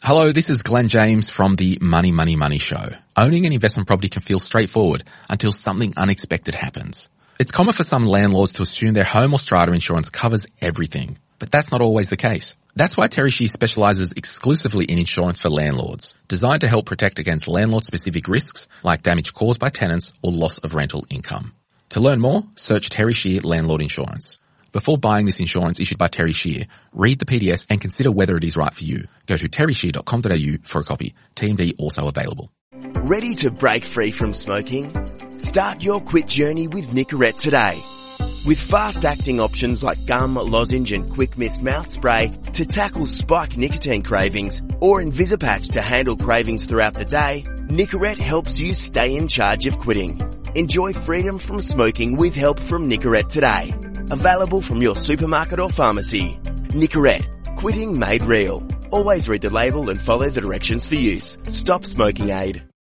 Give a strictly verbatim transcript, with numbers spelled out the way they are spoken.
Hello, this is Glenn James from the Money, Money, Money Show. Owning an investment property can feel straightforward until something unexpected happens. It's common for some landlords to assume their home or strata insurance covers everything, but that's not always the case. That's why Terry Shear specialises exclusively in insurance for landlords, designed to help protect against landlord-specific risks like damage caused by tenants or loss of rental income. To learn more, search Terry Shear Landlord Insurance. Before buying this insurance issued by Terry Shear, read the P D S and consider whether it is right for you. Go to terry shear dot com dot a u for a copy. T M D also available. Ready to break free from smoking? Start your quit journey with Nicorette today. With fast-acting options like gum, lozenge and quick mist mouth spray to tackle spike nicotine cravings, or Invisipatch to handle cravings throughout the day, Nicorette helps you stay in charge of quitting. Enjoy freedom from smoking with help from Nicorette today. Available from your supermarket or pharmacy. Nicorette, quitting made real. Always read the label and follow the directions for use. Stop smoking aid.